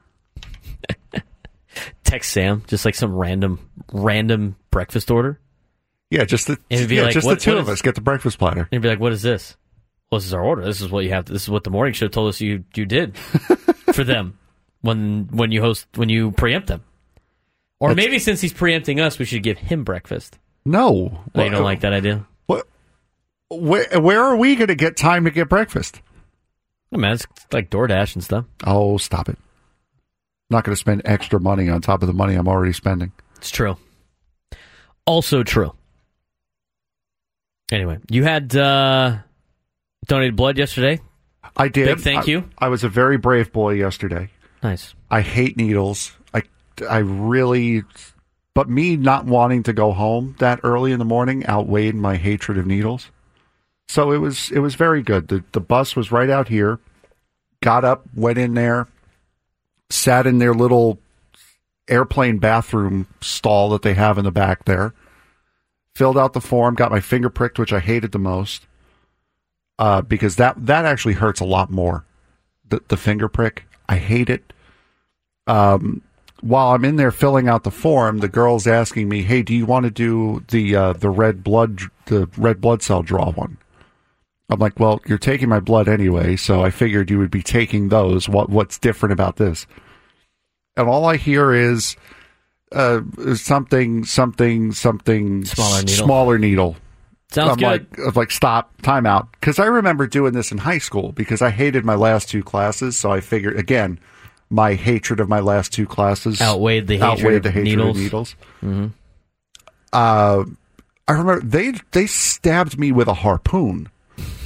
Text Sam, just like some random random breakfast order. Yeah, just the, yeah, like, just what, the two of is, us get the breakfast platter. And you'd be like, what is this? Well, this is our order. This is what you have to, this is what the morning show told us you you did for them when when you host when you preempt them. Or That's, maybe since he's preempting us, we should give him breakfast. No. Oh, well, you don't uh, like that idea? What? Where, where are we going to get time to get breakfast? Oh, man, it's like DoorDash and stuff. Oh, stop it. Not going to spend extra money on top of the money I'm already spending. It's true. Also true. Anyway, you had uh, donated blood yesterday. I did. Big thank I, you. I was a very brave boy yesterday. Nice. I hate needles. I, I really... But me not wanting to go home that early in the morning outweighed my hatred of needles. So it was it was very good. The, the bus was right out here. Got up, went in there. Sat in their little airplane bathroom stall that they have in the back there. Filled out the form, got my finger pricked, which I hated the most. Uh, because that, that actually hurts a lot more. The, the finger prick. I hate it. Um, while I'm in there filling out the form, the girl's asking me, hey, do you want to do the uh, the red blood the red blood cell draw one? I'm like, well, you're taking my blood anyway, so I figured you would be taking those. What What's different about this? And all I hear is uh, something, something, something... Smaller needle. Smaller needle. Sounds I'm good. Like, I'm like, stop, time out. Because I remember doing this in high school because I hated my last two classes, so I figured, again, my hatred of my last two classes... Outweighed the hatred, outweighed the of, hatred needles. of needles. Mm-hmm. Uh, I remember they they stabbed me with a harpoon.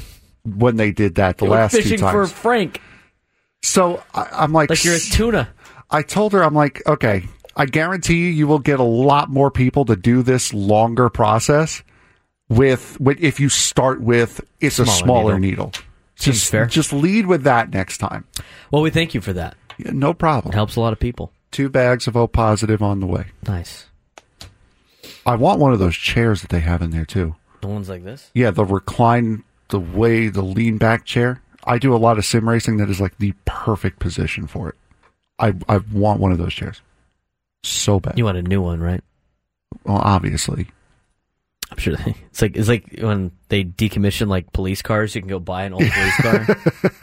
when they did that the you last were two fishing times. for Frank. So I, I'm like, like you're a tuna. I told her, I'm like, okay, I guarantee you, you will get a lot more people to do this longer process with, with if you start with it's Smaller a smaller needle. needle. Seems just, fair. Just lead with that next time. Well, we thank you for that. Yeah, no problem. It helps a lot of people. Two bags of O positive on the way. Nice. I want one of those chairs that they have in there too. The ones like this? Yeah, the recline, the way, the lean back chair. I do a lot of sim racing. That is like the perfect position for it. I I want one of those chairs so bad. You want a new one, right? Well, obviously. I'm sure they, it's like it's like when they decommission like police cars. You can go buy an old police car.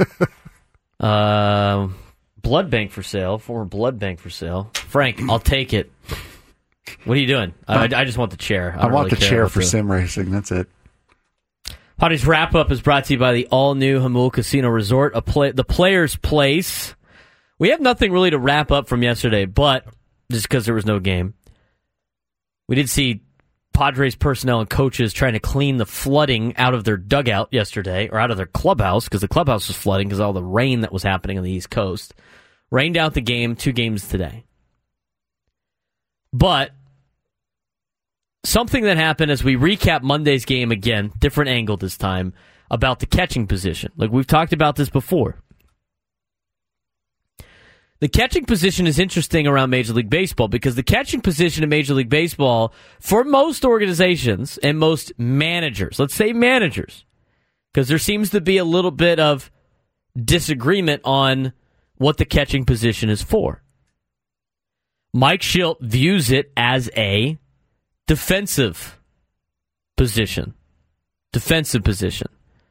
uh, blood bank for sale. Former blood bank for sale. Frank, I'll take it. What are you doing? I, I just want the chair. I, I want really the chair for the... sim racing. That's it. Padres wrap up is brought to you by the all new Jamul Casino Resort, a play, the Players' Place. We have nothing really to wrap up from yesterday, but just because there was no game, we did see Padres personnel and coaches trying to clean the flooding out of their dugout yesterday, or out of their clubhouse, because the clubhouse was flooding because of all the rain that was happening on the East Coast. Rained out the game, two games today. But something that happened as we recap Monday's game again, different angle this time, about the catching position. Like we've talked about this before. The catching position is interesting around Major League Baseball because the catching position in Major League Baseball, for most organizations and most managers, let's say managers, because there seems to be a little bit of disagreement on what the catching position is for. Mike Shildt views it as a defensive position. Defensive position.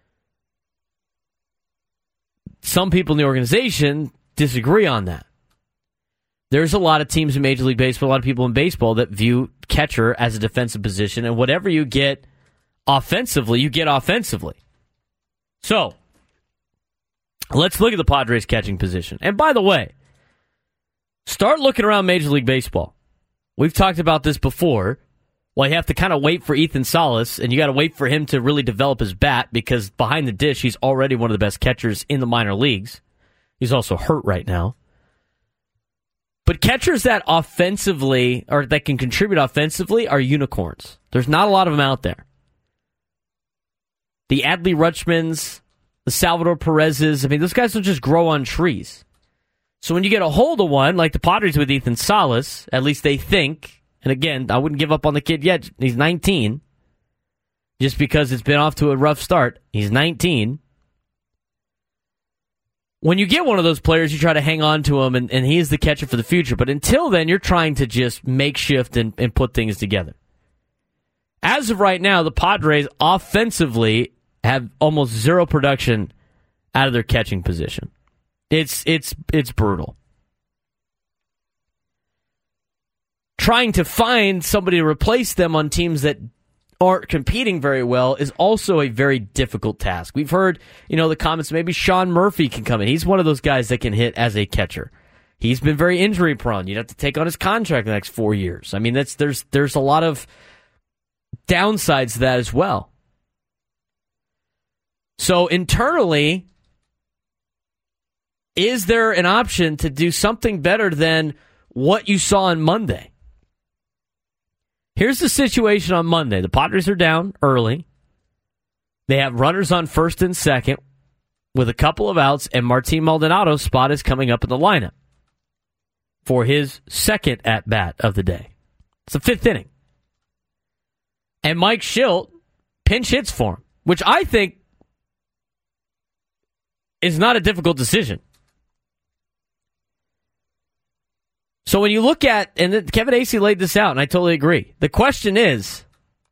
Some people in the organization disagree on that. There's a lot of teams in Major League Baseball, a lot of people in baseball that view catcher as a defensive position, and whatever you get offensively, you get offensively. So, let's look at the Padres catching position. And by the way, start looking around Major League Baseball. We've talked about this before. Well, you have to kind of wait for Ethan Salas, and you got to wait for him to really develop his bat because behind the dish, he's already one of the best catchers in the minor leagues. He's also hurt right now. But catchers that offensively, or that can contribute offensively, are unicorns. There's not a lot of them out there. The Adley Rutschmans, the Salvador Perez's, I mean, those guys don't just grow on trees. So when you get a hold of one, like the Padres with Ethan Salas, at least they think, and again, I wouldn't give up on the kid yet. He's nineteen. Just because it's been off to a rough start. He's nineteen. When you get one of those players, you try to hang on to him, and, and he is the catcher for the future. But until then, you're trying to just makeshift and, and put things together. As of right now, the Padres offensively have almost zero production out of their catching position. It's it's it's brutal. Trying to find somebody to replace them on teams that aren't competing very well is also a very difficult task. We've heard, you know, the comments, maybe Sean Murphy can come in. He's one of those guys that can hit as a catcher. He's been very injury prone. You'd have to take on his contract the next four years. I mean, that's there's there's a lot of downsides to that as well. So internally, is there an option to do something better than what you saw on Monday? Here's the situation on Monday. The Padres are down early. They have runners on first and second with a couple of outs, and Martin Maldonado's spot is coming up in the lineup for his second at-bat of the day. It's the fifth inning. And Mike Shildt pinch hits for him, which I think is not a difficult decision. So when you look at, and Kevin Acee laid this out, and I totally agree. The question is,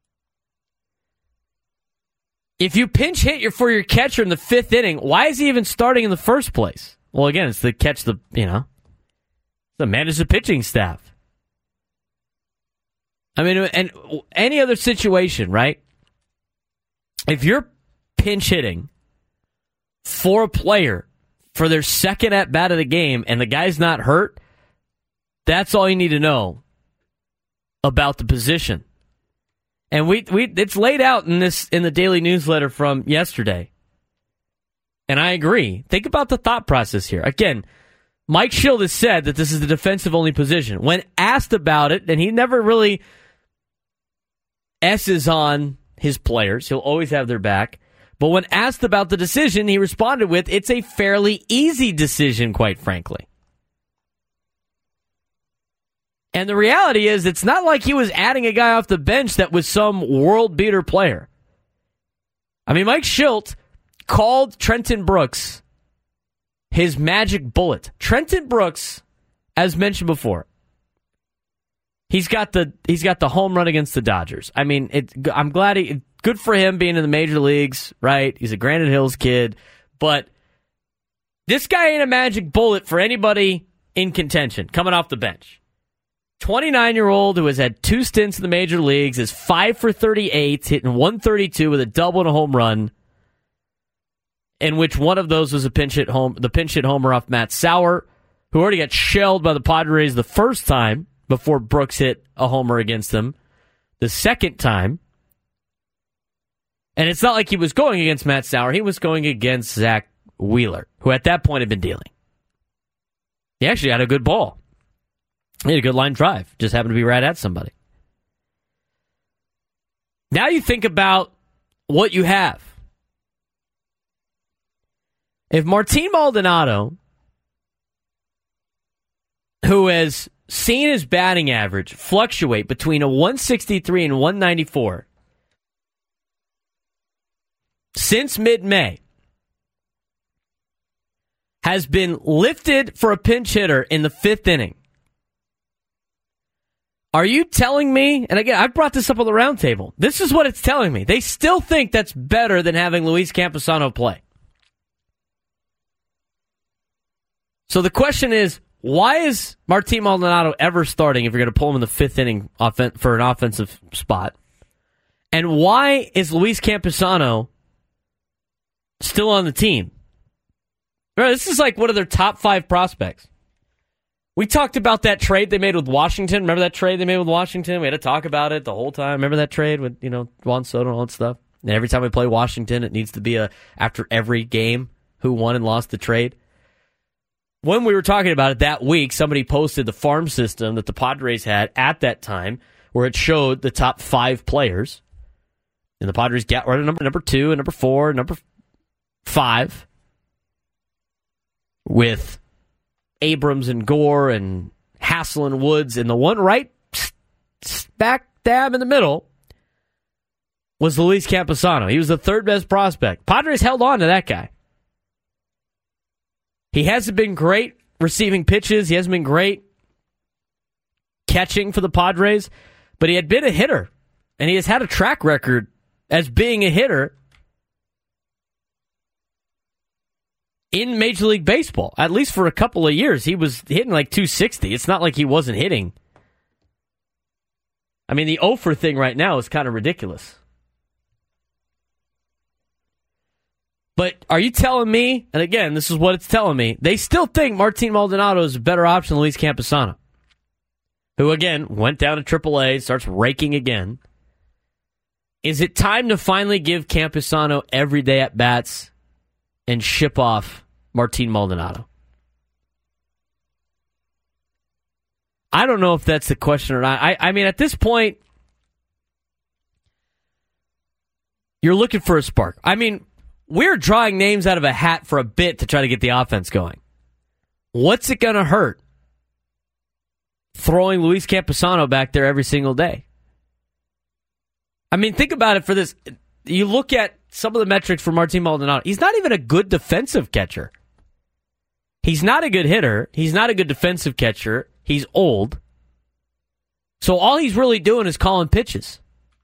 if you pinch hit your, for your catcher in the fifth inning, why is he even starting in the first place? Well, again, it's to catch the, you know, the manage the pitching staff. I mean, and any other situation, right? If you're pinch hitting for a player for their second at bat of the game and the guy's not hurt, that's all you need to know about the position. And we we it's laid out in this in the daily newsletter from yesterday. And I agree. Think about the thought process here. Again, Mike Schild has said that this is the defensive-only position. When asked about it, and he never really S's on his players. He'll always have their back. But when asked about the decision, he responded with, it's a fairly easy decision, quite frankly. And the reality is, it's not like he was adding a guy off the bench that was some world-beater player. I mean, Mike Schild called Trenton Brooks his magic bullet. Trenton Brooks, as mentioned before, he's got the he's got the home run against the Dodgers. I mean, it, I'm glad he good for him being in the major leagues, right? He's a Granite Hills kid, but this guy ain't a magic bullet for anybody in contention coming off the bench. twenty-nine-year-old who has had two stints in the major leagues, is five for thirty-eight, hitting one thirty-two with a double and a home run, in which one of those was a pinch hit home, the pinch hit homer off Matt Sauer, who already got shelled by the Padres the first time before Brooks hit a homer against them the second time. And it's not like he was going against Matt Sauer. He was going against Zach Wheeler, who at that point had been dealing. He actually had a good ball. He had a good line drive. Just happened to be right at somebody. Now you think about what you have. If Martin Maldonado, who has seen his batting average fluctuate between a one sixty-three and one ninety-four since mid-May, has been lifted for a pinch hitter in the fifth inning, are you telling me, and again, I've brought this up on the roundtable, this is what it's telling me. They still think that's better than having Luis Campusano play. So the question is, why is Martin Maldonado ever starting if you're going to pull him in the fifth inning offen- for an offensive spot? And why is Luis Campusano still on the team? Remember, this is like one of their top five prospects. We talked about that trade they made with Washington. Remember that trade they made with Washington? We had to talk about it the whole time. Remember that trade with, you know, Juan Soto and all that stuff? And every time we play Washington, it needs to be a after every game who won and lost the trade. When we were talking about it that week, somebody posted the farm system that the Padres had at that time, where it showed the top five players. And the Padres got right at number, number two and number four and number five, with Abrams and Gore and Hassel and Woods. And the one right back dab in the middle was Luis Campusano. He was the third best prospect. Padres held on to that guy. He hasn't been great receiving pitches. He hasn't been great catching for the Padres, but he had been a hitter, and he has had a track record as being a hitter in Major League Baseball. At least for a couple of years, he was hitting like two sixty. It's not like he wasn't hitting. I mean, the oh for thing right now is kind of ridiculous. But are you telling me, and again, this is what it's telling me, they still think Martin Maldonado is a better option than Luis Campusano, who, again, went down to triple A, starts raking again. Is it time to finally give Campusano every day at bats and ship off Martin Maldonado? I don't know if that's the question or not. I, I mean, at this point, you're looking for a spark. I mean, we're drawing names out of a hat for a bit to try to get the offense going. What's it going to hurt throwing Luis Campusano back there every single day? I mean, think about it for this. You look at some of the metrics for Martin Maldonado. He's not even a good defensive catcher. He's not a good hitter. He's not a good defensive catcher. He's old. So all he's really doing is calling pitches.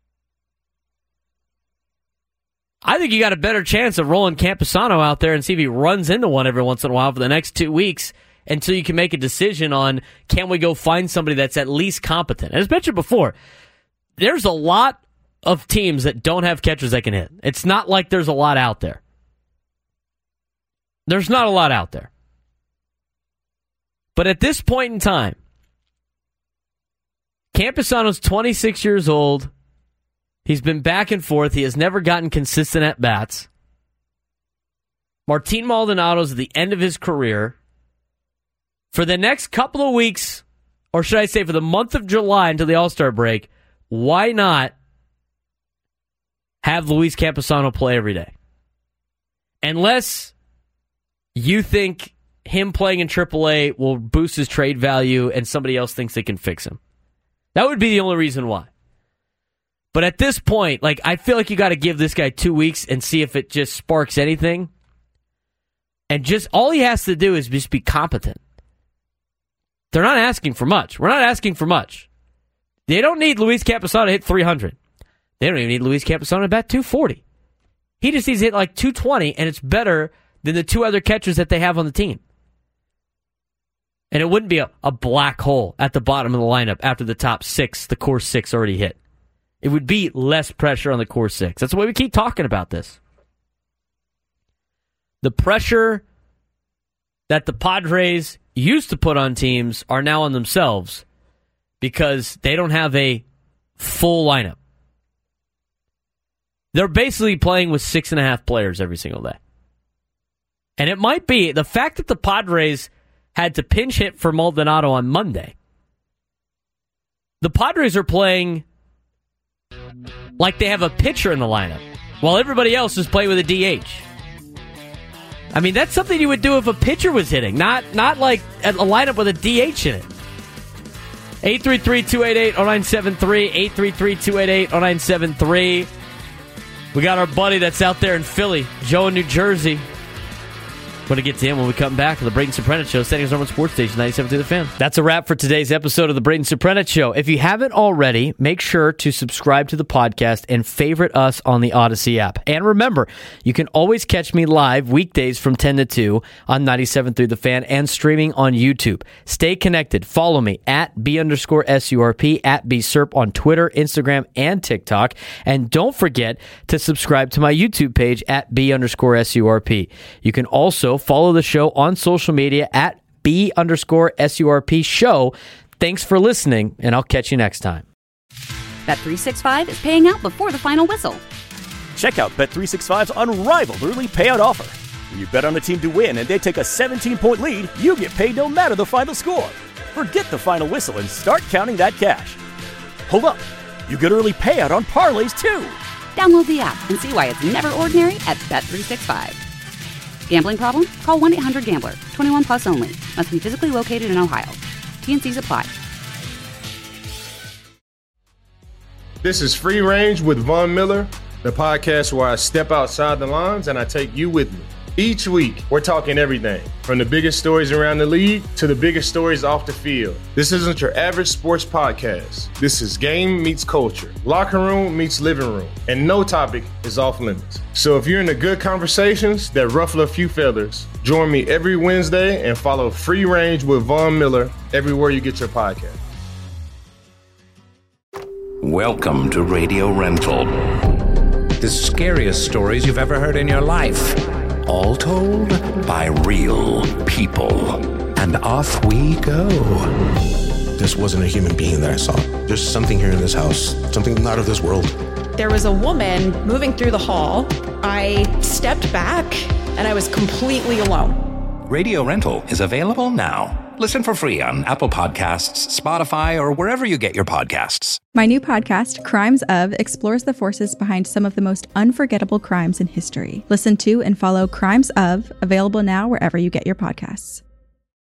I think you got a better chance of rolling Campusano out there and see if he runs into one every once in a while for the next two weeks until you can make a decision on, can we go find somebody that's at least competent? And as mentioned before, there's a lot of teams that don't have catchers that can hit. It's not like there's a lot out there. There's not a lot out there. But at this point in time, Campusano's twenty-six years old. He's been back and forth. He has never gotten consistent at-bats. Martin Maldonado's at the end of his career. For the next couple of weeks, or should I say for the month of July until the All-Star break, why not have Luis Campusano play every day? Unless you think him playing in triple A will boost his trade value and somebody else thinks they can fix him. That would be the only reason why. But at this point, like, I feel like you got to give this guy two weeks and see if it just sparks anything. And just all he has to do is just be competent. They're not asking for much. We're not asking for much. They don't need Luis Campusano to hit three hundred. They don't even need Luis Campusano to bat two forty. He just needs to hit like two twenty, and it's better than the two other catchers that they have on the team. And it wouldn't be a, a black hole at the bottom of the lineup after the top six, the core six already hit. It would be less pressure on the core six. That's why we keep talking about this. The pressure that the Padres used to put on teams are now on themselves because they don't have a full lineup. They're basically playing with six and a half players every single day. And it might be the fact that the Padres had to pinch hit for Maldonado on Monday. The Padres are playing like they have a pitcher in the lineup, while everybody else is playing with a D H. I mean, that's something you would do if a pitcher was hitting, not not like a lineup with a D H in it. eight three three, two eight eight, oh nine seven three, eight three three, two eight eight, oh nine seven three. We got our buddy that's out there in Philly, Joe in New Jersey. Going to get to him when we come back to the Brayden Soprenet Show, Standings Number One Sports Station, ninety-seven point three The Fan. That's a wrap for today's episode of the Brayden Soprenet Show. If you haven't already, make sure to subscribe to the podcast and favorite us on the Odyssey app. And remember, you can always catch me live weekdays from ten to two on ninety-seven point three The Fan and streaming on YouTube. Stay connected. Follow me at B underscore S U R P, at B S U R P on Twitter, Instagram, and TikTok. And don't forget to subscribe to my YouTube page at B underscore S U R P. You can also follow the show on social media at B underscore S U R P show. Thanks for listening, and I'll catch you next time. Bet three sixty-five is paying out before the final whistle. Check out Bet three sixty-five's unrivaled early payout offer. When you bet on a team to win and they take a seventeen-point lead, you get paid no matter the final score. Forget the final whistle and start counting that cash. Hold up. You get early payout on parlays, too. Download the app and see why it's never ordinary at Bet three sixty-five. Gambling problem? Call one eight hundred gambler. twenty-one plus only. Must be physically located in Ohio. T and C's apply. This is Free Range with Von Miller, the podcast where I step outside the lines and I take you with me. Each week, we're talking everything from the biggest stories around the league to the biggest stories off the field. This isn't your average sports podcast. This is game meets culture, locker room meets living room, and no topic is off limits. So if you're into good conversations that ruffle a few feathers, join me every Wednesday and follow Free Range with Von Miller everywhere you get your podcast. Welcome to Radio Rental. The scariest stories you've ever heard in your life. All told by real people. And off we go. This wasn't a human being that I saw. There's something here in this house, something not of this world. There was a woman moving through the hall. I stepped back and I was completely alone. Radio Rental is available now. Listen for free on Apple Podcasts, Spotify, or wherever you get your podcasts. My new podcast, Crimes Of, explores the forces behind some of the most unforgettable crimes in history. Listen to and follow Crimes Of, available now wherever you get your podcasts.